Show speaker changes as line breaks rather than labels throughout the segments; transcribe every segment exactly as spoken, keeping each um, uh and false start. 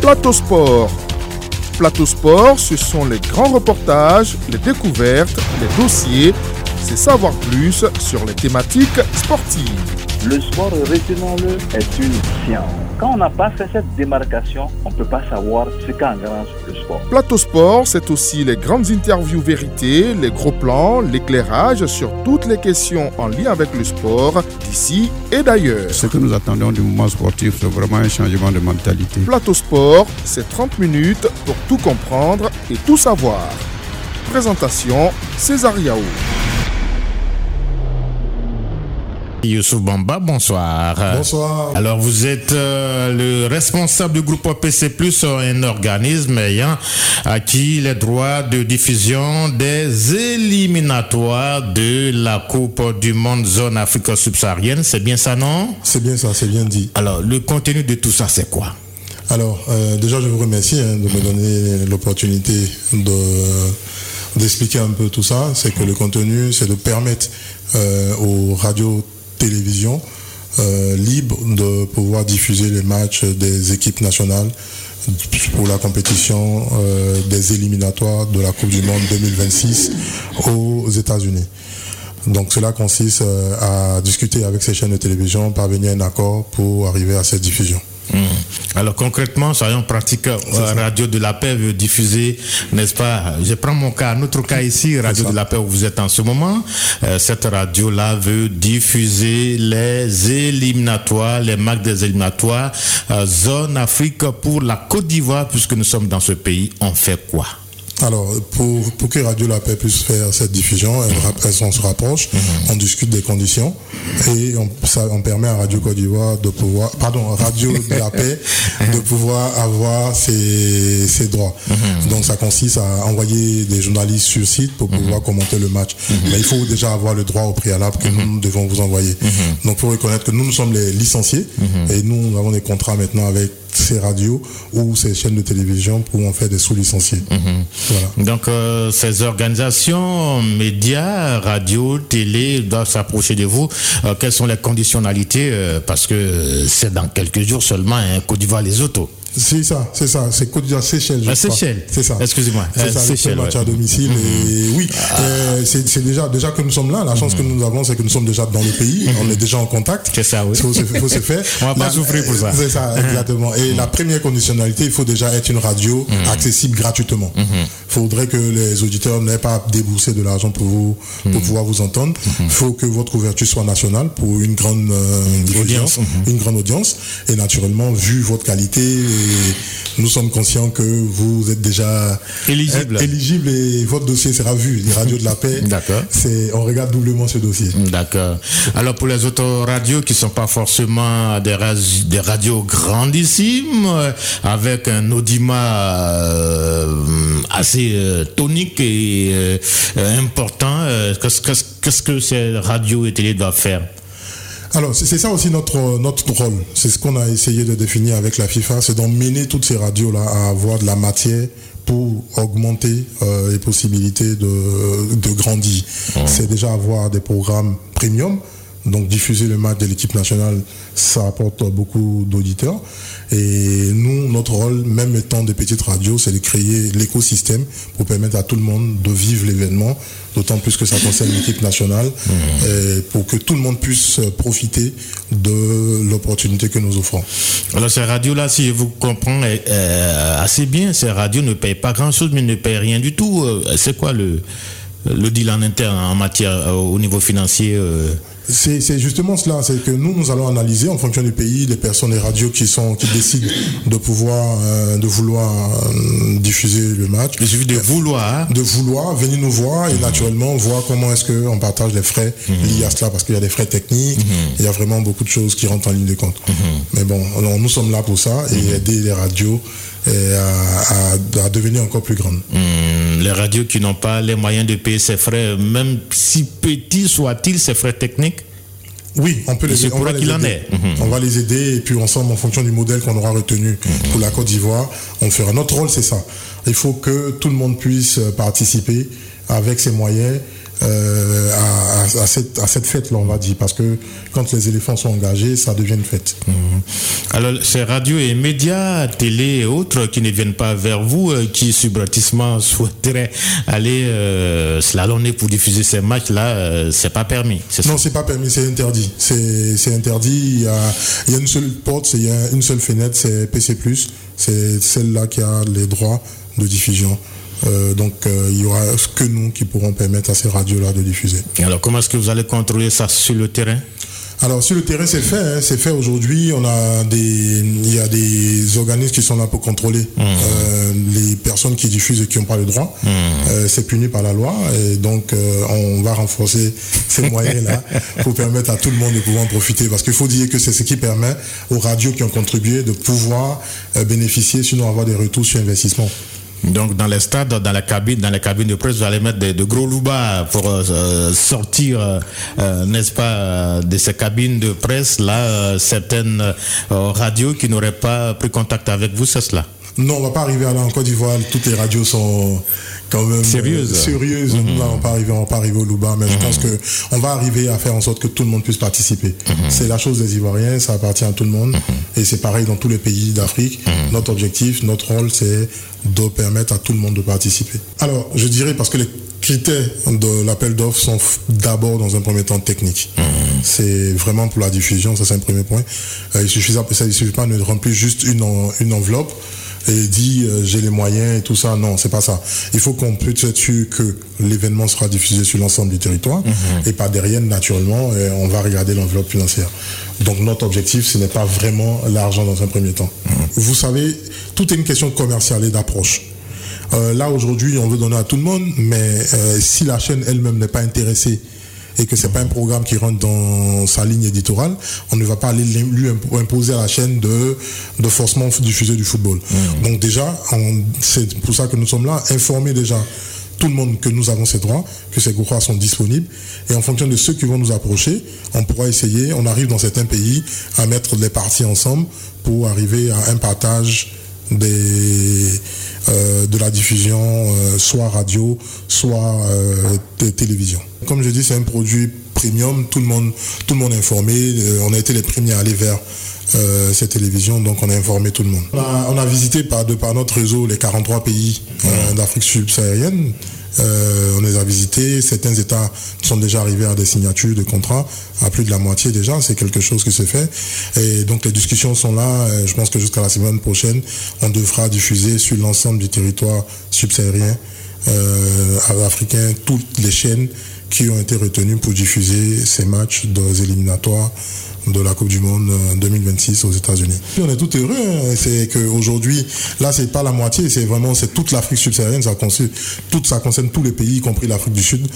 Plateau Sport. Plateau Sport, ce sont les grands reportages, les découvertes, les dossiers, c'est savoir plus sur les thématiques sportives.
Le sport, retenons-le, est une science. Quand on n'a pas fait cette démarcation, on ne peut pas savoir ce qu'engrange le sport.
Plateau Sport, c'est aussi les grandes interviews vérités, les gros plans, l'éclairage sur toutes les questions en lien avec le sport, d'ici et d'ailleurs.
Ce que nous attendons du mouvement sportif, c'est vraiment un changement de mentalité.
Plateau Sport, c'est trente minutes pour tout comprendre et tout savoir. Présentation, César Yao.
Youssouf Bamba, bonsoir.
Bonsoir.
Alors, vous êtes euh, le responsable du groupe P C plus, un organisme ayant acquis les droits de diffusion des éliminatoires de la Coupe du Monde Zone Afrique subsaharienne. C'est bien ça, non?
C'est bien ça, c'est bien dit.
Alors, le contenu de tout ça, c'est quoi?
Alors, euh, déjà, je vous remercie hein, de me donner l'opportunité de, d'expliquer un peu tout ça. C'est que le contenu, c'est de permettre euh, aux radios télévision euh, libre de pouvoir diffuser les matchs des équipes nationales pour la compétition euh, des éliminatoires de la Coupe du Monde deux mille vingt-six aux États-Unis. Donc cela consiste euh, à discuter avec ces chaînes de télévision, parvenir à un accord pour arriver à cette diffusion.
Mmh. Alors concrètement, soyons pratiques, euh, Radio de la Paix veut diffuser, n'est-ce pas? Je prends mon cas, notre cas ici, Radio de la Paix où vous êtes en ce moment. Euh, cette radio-là veut diffuser les éliminatoires, les matchs des éliminatoires, euh, zone Afrique pour la Côte d'Ivoire, puisque nous sommes dans ce pays. On fait quoi?
Alors, pour, pour que Radio La Paix puisse faire cette diffusion, elle, elle, on se rapproche, mm-hmm. on discute des conditions et on, ça, on permet à Radio Côte d'Ivoire de pouvoir, pardon, Radio de la Paix de pouvoir avoir ses, ses droits. Mm-hmm. Donc, ça consiste à envoyer des journalistes sur site pour pouvoir mm-hmm. commenter le match. Mm-hmm. Mais il faut déjà avoir le droit au préalable que mm-hmm. nous devons vous envoyer. Mm-hmm. Donc, il faut reconnaître que nous, nous sommes les licenciés mm-hmm. et nous, nous avons des contrats maintenant avec ces radios ou ces chaînes de télévision pour en faire des sous-licenciés. Mmh.
Voilà. Donc, euh, ces organisations, médias, radio, télé, doivent s'approcher de vous. Euh, quelles sont les conditionnalités euh, parce que c'est dans quelques jours seulement, hein, Côte d'Ivoire, les autos.
C'est ça, c'est ça, c'est Côte d'Ivoire, Seychelles.
Ah, Seychelles.
C'est ça.
Excusez-moi.
C'est
euh,
ça,
Seychelles,
le match
ouais.
à domicile. Mm-hmm. Et oui, ah. euh, c'est, c'est déjà, déjà que nous sommes là. La chance mm-hmm. que nous avons, c'est que nous sommes déjà dans le pays. Mm-hmm. On est déjà en contact.
C'est ça, oui.
Il faut, faut se faire.
On va
la,
pas souffrir pour ça.
C'est ça, exactement. Et mm-hmm. la première conditionnalité, il faut déjà être une radio mm-hmm. accessible gratuitement. Il mm-hmm. faudrait que les auditeurs n'aient pas à débourser de l'argent pour vous, pour mm-hmm. pouvoir vous entendre. Il mm-hmm. faut que votre couverture soit nationale pour une grande euh, audience, mm-hmm. une grande audience. Et naturellement, vu votre qualité, et nous sommes conscients que vous êtes déjà
éligible.
éligible et votre dossier sera vu. Les radios de la paix,
D'accord.
C'est, on regarde doublement ce dossier.
D'accord. Alors pour les autres radios qui ne sont pas forcément des, radios, des radios grandissimes, euh, avec un audimat euh, assez euh, tonique et euh, important, euh, qu'est-ce, qu'est-ce, qu'est-ce que ces radios et télé doivent faire?
Alors, c'est ça aussi notre, notre rôle. C'est ce qu'on a essayé de définir avec la FIFA, c'est d'emmener toutes ces radios-là à avoir de la matière pour augmenter euh, les possibilités de, de grandir. Mmh. C'est déjà avoir des programmes premium. Donc diffuser le match de l'équipe nationale, ça apporte beaucoup d'auditeurs. Et nous, notre rôle, même étant des petites radios, c'est de créer l'écosystème pour permettre à tout le monde de vivre l'événement, d'autant plus que ça concerne l'équipe nationale, mmh. et pour que tout le monde puisse profiter de l'opportunité que nous offrons.
Alors ces radios-là, si je vous comprends euh, assez bien, ces radios ne payent pas grand-chose, mais ne payent rien du tout. C'est quoi le, le deal en interne en matière, au niveau financier euh...
C'est, c'est justement cela, c'est que nous, nous allons analyser en fonction du pays les personnes, les radios qui sont, qui décident de pouvoir, euh, de vouloir euh, diffuser le match.
Il suffit de vouloir.
De vouloir, venir nous voir et mmh. naturellement voir comment est-ce qu'on partage les frais mmh. liés à cela, parce qu'il y a des frais techniques, mmh. il y a vraiment beaucoup de choses qui rentrent en ligne de compte. Mmh. Mais bon, alors, nous sommes là pour ça et mmh. aider les radios et à, à, à devenir encore plus grandes.
Mmh. Les radios qui n'ont pas les moyens de payer ces frais, même si petits soient-ils, ces frais techniques.
Oui, on peut les, on va les aider. Mmh. On va les aider et puis ensemble, en fonction du modèle qu'on aura retenu mmh. pour la Côte d'Ivoire, on fera. Notre rôle, c'est ça. Il faut que tout le monde puisse participer avec ses moyens euh, à, à, à, cette, à cette fête-là, on va dire, parce que quand les éléphants sont engagés, ça devient une fête.
Mmh. Alors, ces radios et médias, télé et autres qui ne viennent pas vers vous, euh, qui subrepticement souhaiteraient aller euh, slalonner pour diffuser ces matchs-là, euh, c'est pas permis. C'est
non, c'est pas permis, c'est interdit. C'est, c'est interdit. Il y, a, il y a une seule porte, il y a une seule fenêtre, c'est P C plus. C'est celle-là qui a les droits de diffusion. Euh, donc euh, il y aura que nous qui pourrons permettre à ces radios-là de diffuser.
Alors comment est-ce que vous allez contrôler ça sur le terrain?
Alors sur le terrain c'est fait, hein, c'est fait aujourd'hui. On a des, il y a des organismes qui sont là pour contrôler mmh. euh, les personnes qui diffusent et qui n'ont pas le droit. Mmh. Euh, c'est puni par la loi et donc euh, on va renforcer ces moyens-là pour permettre à tout le monde de pouvoir en profiter. Parce qu'il faut dire que c'est ce qui permet aux radios qui ont contribué de pouvoir euh, bénéficier, sinon avoir des retours sur investissement.
Donc dans les stades, dans la cabine, dans les cabines de presse, vous allez mettre de, de gros loubas pour euh, sortir, euh, n'est-ce pas, euh, de ces cabines de presse là, euh, certaines euh, radios qui n'auraient pas pris contact avec vous, c'est cela?
Non, on va pas arriver à là en Côte d'Ivoire. Toutes les radios sont quand même
sérieuses.
Euh, sérieuses. Mm-hmm. Là, on va pas arriver, on va pas arriver au Louba, mais mm-hmm. je pense que on va arriver à faire en sorte que tout le monde puisse participer. Mm-hmm. C'est la chose des Ivoiriens, ça appartient à tout le monde, mm-hmm. et c'est pareil dans tous les pays d'Afrique. Mm-hmm. Notre objectif, notre rôle, c'est de permettre à tout le monde de participer. Alors, je dirais parce que les critères de l'appel d'offres sont d'abord dans un premier temps techniques. Mmh. C'est vraiment pour la diffusion, ça c'est un premier point. Euh, il suffit, ça, il suffit pas de remplir juste une, une enveloppe et dire euh, j'ai les moyens et tout ça. Non, c'est pas ça. Il faut qu'on puisse être sûr que l'événement sera diffusé sur l'ensemble du territoire mmh. et par derrière, naturellement, euh, on va regarder l'enveloppe financière. Donc notre objectif, ce n'est pas vraiment l'argent dans un premier temps. Mmh. Vous savez, tout est une question commerciale et d'approche. Euh, là aujourd'hui on veut donner à tout le monde, mais euh, si la chaîne elle-même n'est pas intéressée et que c'est pas un programme qui rentre dans sa ligne éditoriale, on ne va pas aller lui imposer à la chaîne de, de forcément diffuser du football. Mmh. Donc déjà, on, c'est pour ça que nous sommes là, informer déjà tout le monde que nous avons ces droits, que ces droits sont disponibles, et en fonction de ceux qui vont nous approcher, on pourra essayer, on arrive dans certains pays à mettre les parties ensemble pour arriver à un partage des euh, de la diffusion euh, soit radio soit euh, t- télévision. Comme je dis, c'est un produit premium, tout le monde tout le monde est informé, euh, on a été les premiers à aller vers euh, cette télévision, donc on a informé tout le monde. On a, on a visité par de par notre réseau les quarante-trois pays euh, d'Afrique subsaharienne. Euh, on les a visités, certains États sont déjà arrivés à des signatures de contrats, à plus de la moitié déjà, c'est quelque chose qui se fait. Et donc les discussions sont là, je pense que jusqu'à la semaine prochaine, on devra diffuser sur l'ensemble du territoire subsaharien euh, africain toutes les chaînes qui ont été retenues pour diffuser ces matchs des éliminatoires de la Coupe du Monde deux mille vingt-six aux États-Unis. On est tout heureux, hein. C'est qu'aujourd'hui, là, c'est pas la moitié, c'est vraiment, c'est toute l'Afrique subsaharienne, ça concerne, tout, ça concerne tous les pays, y compris l'Afrique du Sud.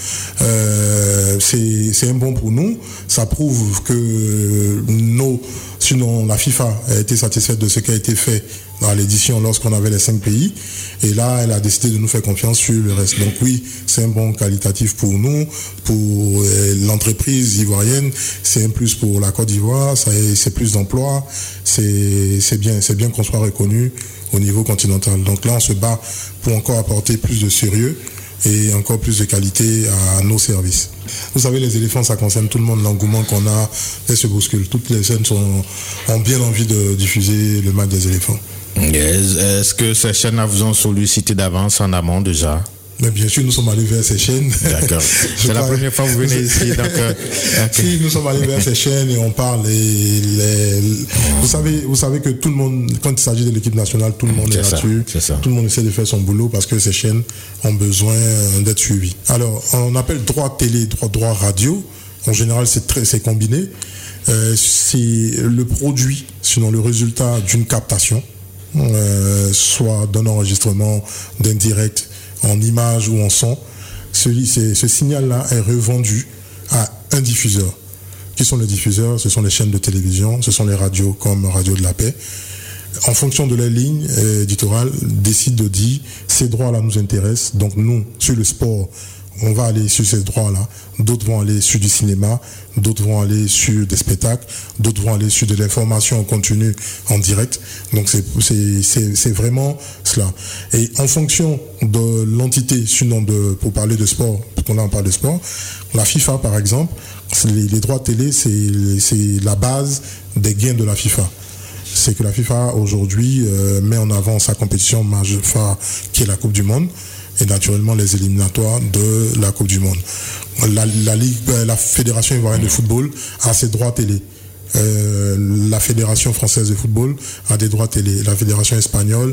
Euh, c'est, c'est un bon pour nous. Ça prouve que nos, sinon la FIFA a été satisfaite de ce qui a été fait dans l'édition lorsqu'on avait les cinq pays. Et là, elle a décidé de nous faire confiance sur le reste. Donc oui, c'est un bon qualitatif pour nous, pour euh, l'entreprise ivoirienne, c'est un plus pour la Côte d'Ivoire, ça, c'est plus d'emplois, c'est, c'est bien, c'est bien qu'on soit reconnu au niveau continental. Donc là, on se bat pour encore apporter plus de sérieux et encore plus de qualité à nos services. Vous savez, les éléphants, ça concerne tout le monde, l'engouement qu'on a, elles se bousculent. Toutes les chaînes sont, ont bien envie de diffuser le match des éléphants.
Est-ce que ces chaînes vous ont sollicité d'avance en amont déjà?
Mais bien sûr, nous sommes allés vers ces chaînes.
D'accord. C'est la première fois que vous venez ici. Donc, euh, okay.
Si, nous sommes allés vers ces chaînes et on parle. Et les, vous savez, vous savez que tout le monde, quand il s'agit de l'équipe nationale, tout le monde c'est est là-dessus. C'est tout le monde essaie de faire son boulot parce que ces chaînes ont besoin d'être suivies. Alors, on appelle droit télé, droit, droit radio. En général, c'est très, c'est combiné. Euh, c'est le produit, sinon le résultat d'une captation. Euh, soit d'un enregistrement, d'un direct en image ou en son. Celui, c'est, ce signal-là est revendu à un diffuseur. Qui sont les diffuseurs? Ce sont les chaînes de télévision, ce sont les radios comme Radio de la Paix. En fonction de la ligne éditoriale, décide de dire ces droits-là nous intéressent. Donc nous, sur le sport, on va aller sur ces droits-là. D'autres vont aller sur du cinéma, d'autres vont aller sur des spectacles, d'autres vont aller sur de l'information en continu, en direct. Donc c'est, c'est, c'est, c'est vraiment cela. Et en fonction de l'entité, sinon de, pour parler de sport, parce qu'on là on parle de sport, la FIFA par exemple, les, les droits télé, c'est, c'est la base des gains de la FIFA. C'est que la FIFA aujourd'hui euh, met en avant sa compétition majeure qui est la Coupe du Monde et naturellement les éliminatoires de la Coupe du Monde. La, la Ligue, la Fédération ivoirienne de football a ses droits télé. Euh, la Fédération française de football a des droits télé. La Fédération espagnole,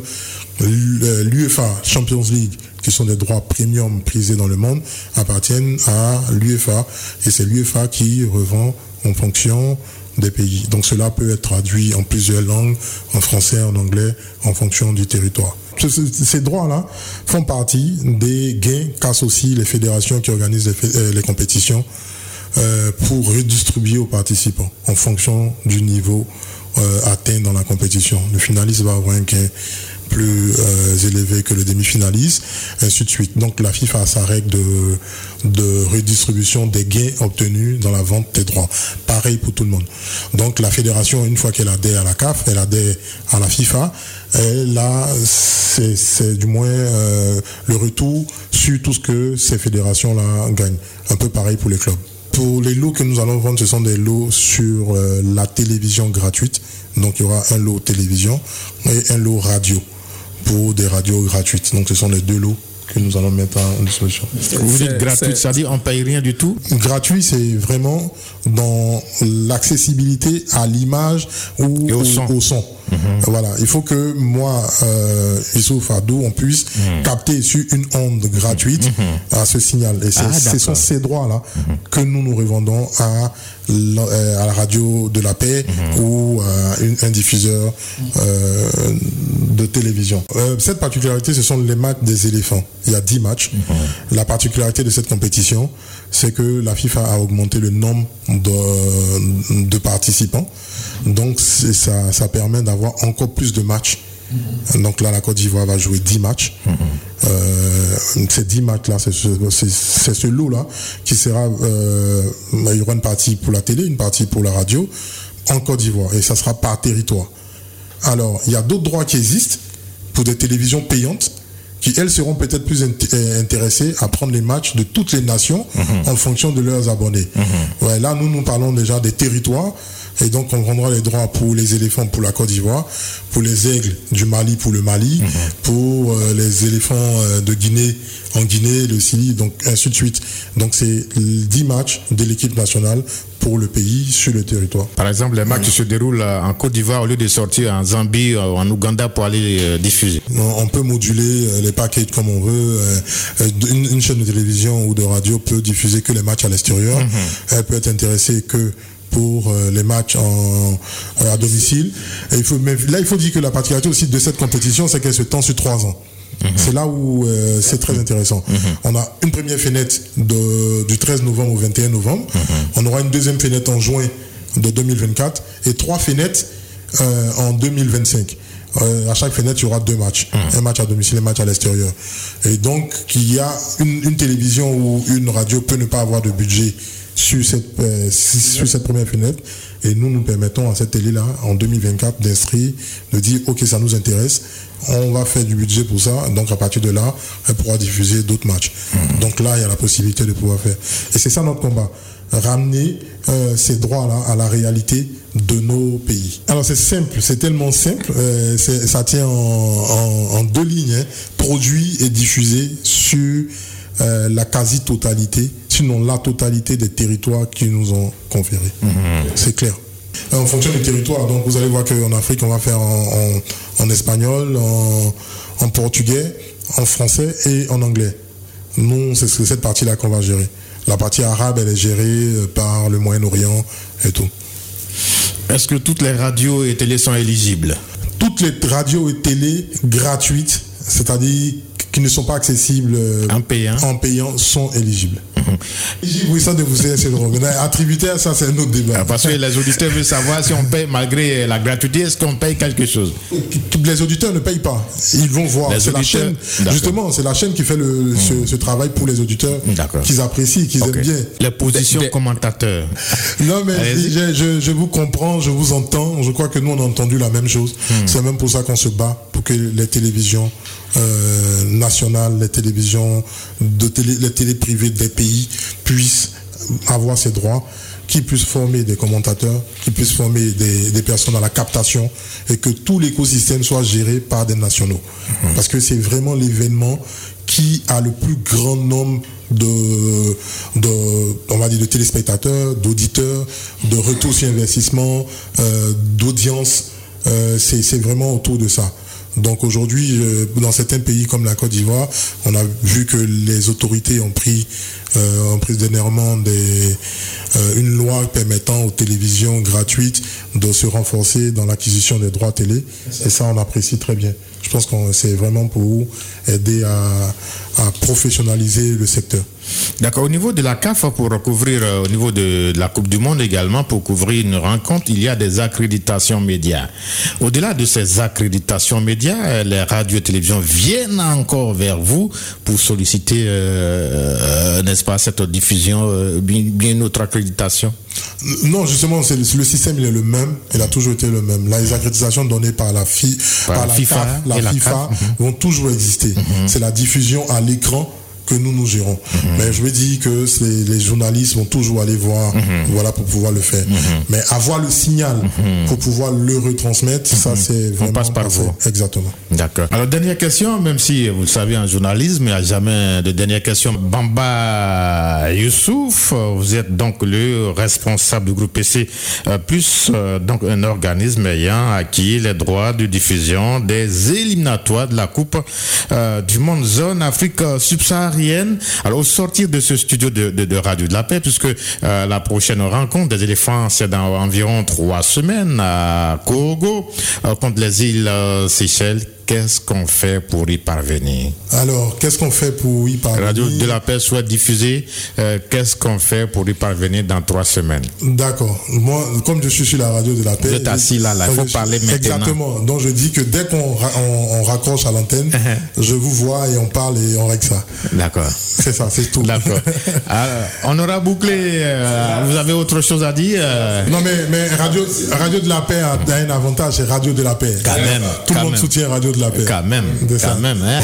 l'UEFA, Champions League, qui sont des droits premium prisés dans le monde, appartiennent à l'UEFA et c'est l'UEFA qui revend en fonction des pays. Donc cela peut être traduit en plusieurs langues, en français, en anglais, en fonction du territoire. Ces droits-là font partie des gains qu'associent les fédérations qui organisent les, les compétitions euh, pour redistribuer aux participants en fonction du niveau euh, atteint dans la compétition. Le finaliste va avoir un gain plus euh, élevé que le demi-finaliste, ainsi de suite. Donc la FIFA a sa règle de, de redistribution des gains obtenus dans la vente des droits. Pareil pour tout le monde. Donc la fédération, une fois qu'elle adhère à la C A F, elle adhère à la FIFA, elle a, c'est, c'est du moins euh, le retour sur tout ce que ces fédérations-là gagnent. Un peu pareil pour les clubs. Pour les lots que nous allons vendre, ce sont des lots sur euh, la télévision gratuite. Donc il y aura un lot télévision et un lot radio pour des radios gratuites. Donc ce sont les deux lots que nous allons mettre en disposition.
Vous dites gratuit, ça dit on ne paye rien du tout?
Gratuit, c'est vraiment dans l'accessibilité à l'image ou
et au,
au
son.
Au son. Mm-hmm. Voilà, il faut que moi, euh, Issouf Adou, on puisse mm. capter sur une onde gratuite mm-hmm. à ce signal. Et c'est, ah, ce sont ces droits-là mm-hmm. que nous nous revendons à la, à la radio de la paix mm-hmm. ou à une, un diffuseur euh, de télévision. Euh, cette particularité, ce sont les matchs des éléphants. Il y a dix matchs. Mm-hmm. La particularité de cette compétition, c'est que la FIFA a augmenté le nombre de, de participants. Donc c'est, ça, ça permet d'avoir encore plus de matchs. Mm-hmm. Donc là, la Côte d'Ivoire va jouer dix matchs. Mm-hmm. Euh, ces dix matchs-là, c'est ce, c'est, c'est ce lot-là qui sera... Euh, il y aura une partie pour la télé, une partie pour la radio en Côte d'Ivoire. Et ça sera par territoire. Alors, il y a d'autres droits qui existent pour des télévisions payantes qui, elles, seront peut-être plus int- intéressées à prendre les matchs de toutes les nations mm-hmm. en fonction de leurs abonnés. Mm-hmm. Ouais, là, nous, nous parlons déjà des territoires. Et donc, on vendra les droits pour les éléphants pour la Côte d'Ivoire, pour les aigles du Mali pour le Mali, mm-hmm. pour euh, les éléphants euh, de Guinée en Guinée, le Chili, donc ainsi de suite. Donc, c'est dix matchs de l'équipe nationale pour le pays sur le territoire.
Par exemple, les matchs mmh. se déroulent en Côte d'Ivoire au lieu de sortir en Zambie ou en Ouganda pour aller euh, diffuser.
On, on peut moduler euh, les packages comme on veut. Euh, une, une chaîne de télévision ou de radio peut diffuser que les matchs à l'extérieur. Mmh. Elle peut être intéressée que pour euh, les matchs en, euh, à domicile. Et il faut, mais là, il faut dire que la particularité aussi de cette compétition, c'est qu'elle se tend sur trois ans. Mmh. C'est là où euh, c'est très intéressant. Mmh. On a une première fenêtre de, du treize novembre au vingt et un novembre. Mmh. On aura une deuxième fenêtre en juin de deux mille vingt-quatre et trois fenêtres euh, en deux mille vingt-cinq. Euh, à chaque fenêtre, il y aura deux matchs. Mmh. Un match à domicile, un match à l'extérieur. Et donc, qu'il y a une, une télévision ou une radio peut ne pas avoir de budget sur cette, euh, sur cette première fenêtre. Et nous, nous permettons à cette télé-là, en deux mille vingt-quatre, d'inscrire, de dire, OK, ça nous intéresse, on va faire du budget pour ça, donc à partir de là, elle pourra diffuser d'autres matchs. Mmh. Donc là, il y a la possibilité de pouvoir faire. Et c'est ça notre combat, ramener euh, ces droits-là à la réalité de nos pays. Alors c'est simple, c'est tellement simple, euh, c'est, ça tient en, en, en deux lignes, hein, produit et diffusé sur euh, la quasi-totalité, sinon la totalité des territoires qui nous ont conférés. Mmh. C'est clair. En fonction du territoire, donc vous allez voir qu'en Afrique, on va faire en, en, en espagnol, en, en portugais, en français et en anglais. Nous, c'est cette partie-là qu'on va gérer. La partie arabe, elle est gérée par le Moyen-Orient et tout.
Est-ce que toutes les radios et télés sont éligibles?
Toutes les radios et télés gratuites, c'est-à-dire qui ne sont pas accessibles euh,
en payant,
en payant sont éligibles. Mm-hmm. Oui, ça de vous c'est drôle. Attributaire, ça c'est un autre débat.
Parce que les auditeurs veulent savoir si on paye malgré la gratuité, est-ce qu'on paye quelque chose?
Les auditeurs ne payent pas. Ils vont voir.
Les
c'est
auditeurs,
la chaîne, justement, c'est la chaîne qui fait le, mmh. ce, ce travail pour les auditeurs qu'ils apprécient, qu'ils okay. aiment bien.
Les positions des, des... commentateurs.
Non, mais je, je, je vous comprends, je vous entends. Je crois que nous, on a entendu la même chose. Mmh. C'est même pour ça qu'on se bat pour que les télévisions euh, nationales, les télévisions, de télé, les télé privées des pays puissent avoir ces droits, qui puissent former des commentateurs, qui puissent former des, des personnes à la captation et que tout l'écosystème soit géré par des nationaux. Mmh. Parce que c'est vraiment l'événement qui a le plus grand nombre de, de, on va dire de téléspectateurs, d'auditeurs, de retours sur investissement, euh, d'audience. Euh, c'est, c'est vraiment autour de ça. Donc aujourd'hui, euh, dans certains pays comme la Côte d'Ivoire, on a vu que les autorités ont pris, euh, ont pris dernièrement des, euh, une loi permettant aux télévisions gratuites de se renforcer dans l'acquisition des droits télé. Et ça, on apprécie très bien. Je pense que c'est vraiment pour aider à, à professionnaliser le secteur.
D'accord. Au niveau de la C A F, pour couvrir, euh, au niveau de, de la Coupe du Monde également, pour couvrir une rencontre, il y a des accréditations médias. Au-delà de ces accréditations médias, les radios et télévisions viennent encore vers vous pour solliciter, euh, euh, n'est-ce pas, cette diffusion, euh, bien, bien autre accréditation?
Non, justement, c'est le, le système il est le même, il a toujours été le même. Là, les accréditations données par la, fi, par par la FIFA, C A F, la FIFA la C A F, vont toujours exister. Mm-hmm. C'est la diffusion à l'écran que nous nous gérons. Mm-hmm. Mais je veux dire que c'est, les journalistes vont toujours aller voir, mm-hmm. voilà, pour pouvoir le faire. Mm-hmm. Mais avoir le signal mm-hmm. pour pouvoir le retransmettre, mm-hmm. ça c'est vraiment...
On passe par vous.
Exactement.
D'accord. Alors, dernière question, même si vous le savez, en journalisme, il n'y a jamais de dernière question. Bamba Youssouf, vous êtes donc le responsable du groupe P C plus, euh, donc un organisme ayant acquis les droits de diffusion des éliminatoires de la Coupe euh, du Monde Zone Afrique subsaharienne. Alors, au sortir de ce studio de, de, de Radio de la Paix, puisque euh, la prochaine rencontre des éléphants, c'est dans environ trois semaines à Kogo, euh, contre les îles euh, Seychelles. Qu'est-ce qu'on fait pour y parvenir?
Alors, qu'est-ce qu'on fait pour y parvenir?
Radio de la Paix soit diffusée. Euh, qu'est-ce qu'on fait pour y parvenir dans trois semaines?
D'accord. Moi, comme je suis sur la Radio de la Paix...
Vous êtes assis là, là. Il faut je, parler maintenant.
Exactement. Donc, je dis que dès qu'on on, on raccroche à l'antenne, uh-huh. je vous vois et on parle et on règle ça.
D'accord.
C'est ça, c'est tout.
D'accord. Alors, on aura bouclé. Euh, vous avez autre chose à dire? euh...
Non, mais, mais Radio, Radio de la Paix a, a un avantage, c'est Radio de la Paix.
Quand même.
Tout le monde
même.
soutient Radio de la Paix.
Quand même, quand ça. même. Hein?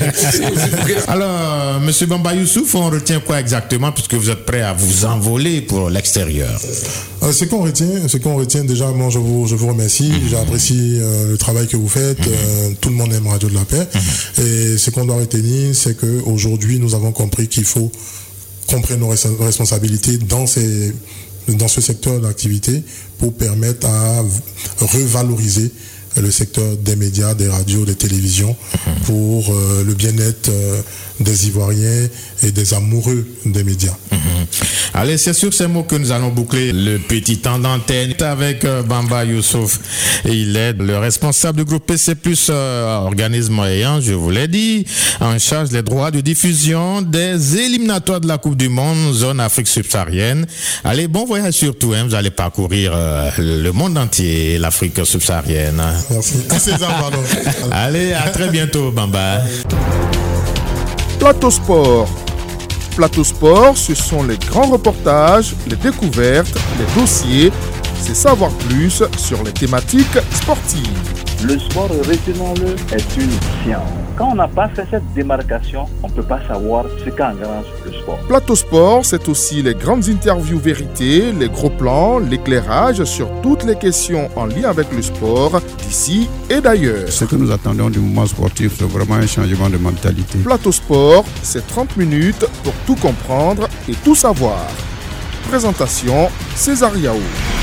Alors, Monsieur Bamba Youssouf, on retient quoi exactement, puisque vous êtes prêt à vous envoler pour l'extérieur?
euh, Ce qu'on retient, ce qu'on retient déjà, moi je vous, je vous remercie, mm-hmm. j'apprécie euh, le travail que vous faites, mm-hmm. euh, tout le monde aime Radio de la Paix, mm-hmm. et ce qu'on doit retenir, c'est qu'aujourd'hui nous avons compris qu'il faut qu'on prenne nos res- responsabilités dans ces dans ce secteur d'activité pour permettre à revaloriser le secteur des médias, des radios, des télévisions, mmh. pour euh, le bien-être euh, des Ivoiriens et des amoureux des médias.
Mmh. Allez, c'est sur ces mots que nous allons boucler le petit temps d'antenne avec euh, Bamba Youssouf. Il est le responsable du groupe P C plus, euh, organisme ayant, je vous l'ai dit, en charge des droits de diffusion des éliminatoires de la Coupe du Monde, zone Afrique subsaharienne. Allez, bon voyage surtout, hein, vous allez parcourir euh, le monde entier, l'Afrique subsaharienne.
Merci. César, pardon.
Allez, à très bientôt, Bamba.
Plateau Sport. Plateau Sport, ce sont les grands reportages, les découvertes, les dossiers, c'est savoir plus sur les thématiques sportives.
Le sport, retenons-le, est une science. Quand on n'a pas fait cette démarcation, on ne peut pas savoir ce qu'engrange le sport.
Plateau Sport, c'est aussi les grandes interviews vérités, les gros plans, l'éclairage sur toutes les questions en lien avec le sport, d'ici et d'ailleurs.
Ce que nous attendons du mouvement sportif, c'est vraiment un changement de mentalité.
Plateau Sport, c'est trente minutes pour tout comprendre et tout savoir. Présentation, César Yao.